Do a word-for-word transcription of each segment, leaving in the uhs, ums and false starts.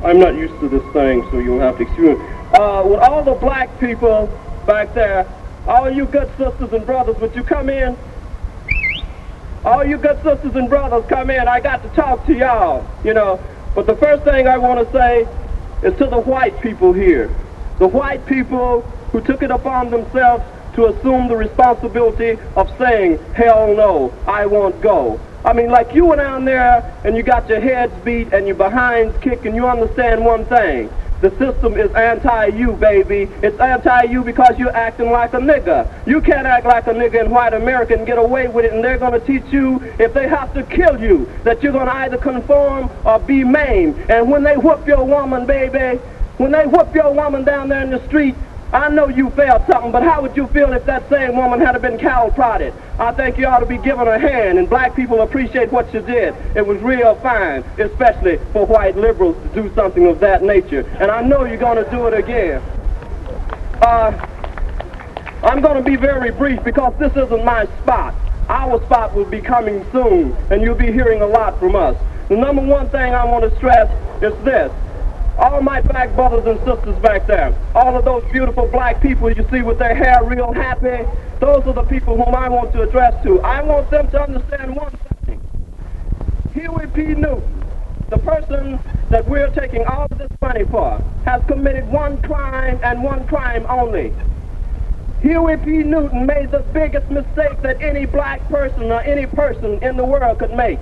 I'm not used to this thing, so you'll have to excuse me. Uh, with all the black people back there, all you good sisters and brothers, would you come in? All you good sisters and brothers, come in. I got to talk to y'all, you know. But the first thing I want to say is to the white people here. The white people who took it upon themselves to assume the responsibility of saying, hell no, I won't go. I mean, like you went down there and you got your heads beat and your behinds kicked, and you understand one thing. The system is anti-you, baby. It's anti-you because you're acting like a nigger. You can't act like a nigger in white America and get away with it, and they're going to teach you, if they have to kill you, that you're going to either conform or be maimed. And when they whoop your woman, baby, when they whoop your woman down there in the street, I know you felt something, but how would you feel if that same woman had been cow prodded? I think you ought to be given a hand, and black people appreciate what you did. It was real fine, especially for white liberals to do something of that nature. And I know you're going to do it again. Uh, I'm going to be very brief because this isn't my spot. Our spot will be coming soon, and you'll be hearing a lot from us. The number one thing I want to stress is this. All my black brothers and sisters back there, all of those beautiful black people you see with their hair real happy, those are the people whom I want to address to. I want them to understand one thing. Huey P. Newton, the person that we're taking all of this money for, has committed one crime and one crime only. Huey P. Newton made the biggest mistake that any black person or any person in the world could make.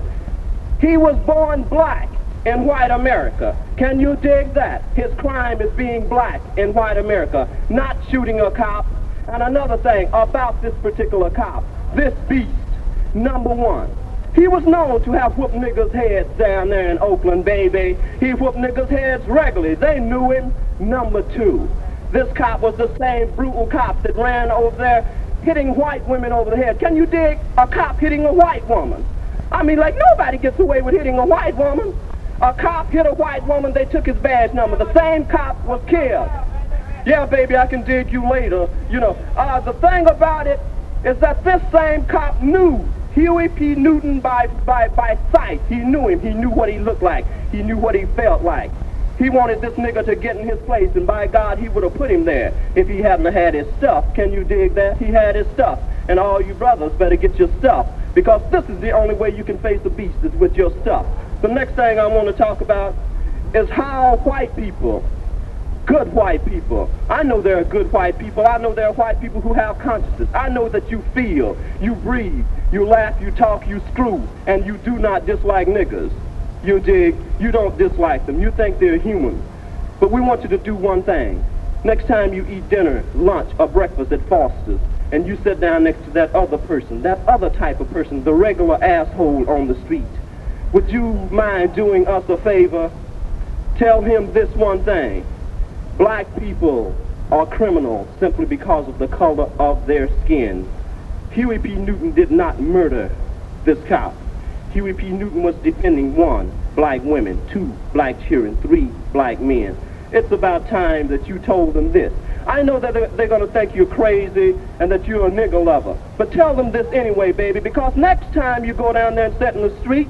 He was born black in white America. Can you dig that? His crime is being black in white America, not shooting a cop. And another thing about this particular cop, this beast, number one, he was known to have whooped niggas' heads down there in Oakland, baby. He whooped niggas' heads regularly. They knew him. Number two, this cop was the same brutal cop that ran over there hitting white women over the head. Can you dig a cop hitting a white woman? I mean, like, nobody gets away with hitting a white woman. A cop hit a white woman, they took his badge number. The same cop was killed. Yeah, baby, I can dig you later. You know, uh, the thing about it is that this same cop knew Huey P. Newton by, by, by sight. He knew him. He knew what he looked like. He knew what he felt like. He wanted this nigga to get in his place, and by God, he would have put him there if he hadn't had his stuff. Can you dig that? He had his stuff. And all you brothers better get your stuff, because this is the only way you can face the beast, is with your stuff. The next thing I want to talk about is how white people, good white people, I know there are good white people, I know there are white people who have consciousness. I know that you feel, you breathe, you laugh, you talk, you screw, and you do not dislike niggas. You dig? You don't dislike them. You think they're human. But we want you to do one thing. Next time you eat dinner, lunch, or breakfast at Foster's, and you sit down next to that other person, that other type of person, the regular asshole on the street, would you mind doing us a favor? Tell him this one thing. Black people are criminals simply because of the color of their skin. Huey P. Newton did not murder this cop. Huey P. Newton was defending one, black women, two, black children, three, black men. It's about time that you told them this. I know that they're, they're going to think you're crazy and that you're a nigger lover, but tell them this anyway, baby, because next time you go down there and sit in the street,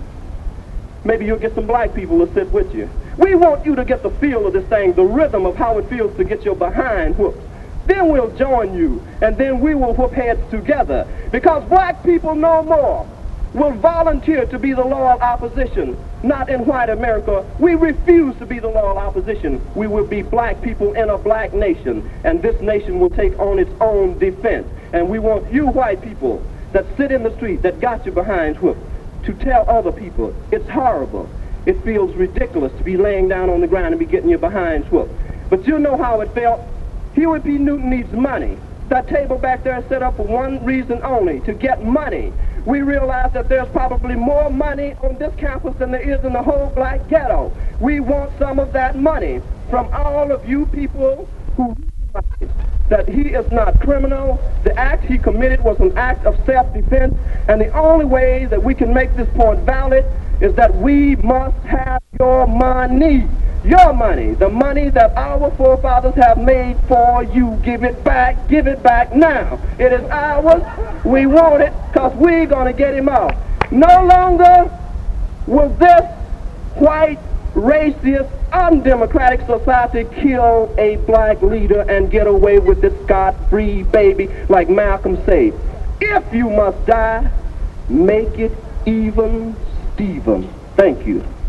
maybe you'll get some black people to sit with you. We want you to get the feel of this thing, the rhythm of how it feels to get your behind whooped. Then we'll join you, and then we will whoop heads together, because black people no more will volunteer to be the loyal opposition. Not in white America. We refuse to be the loyal opposition. We will be black people in a black nation, and this nation will take on its own defense. And we want you white people that sit in the street, that got you behind whooped, to tell other people, it's horrible. It feels ridiculous to be laying down on the ground and be getting your behind whooped. But you know how it felt. Huey P. Newton needs money. That table back there is set up for one reason only, to get money. We realize that there's probably more money on this campus than there is in the whole black ghetto. We want some of that money from all of you people who realize that he is not criminal. The act he committed was an act of self-defense, and the only way that we can make this point valid is that we must have your money. Your money, the money that our forefathers have made for you. Give it back, give it back now. It is ours. We want it because we're going to get him out. No longer will this white racist, undemocratic society kill a black leader and get away with it scot-free, baby, like Malcolm said. If you must die, make it even Steven. Thank you.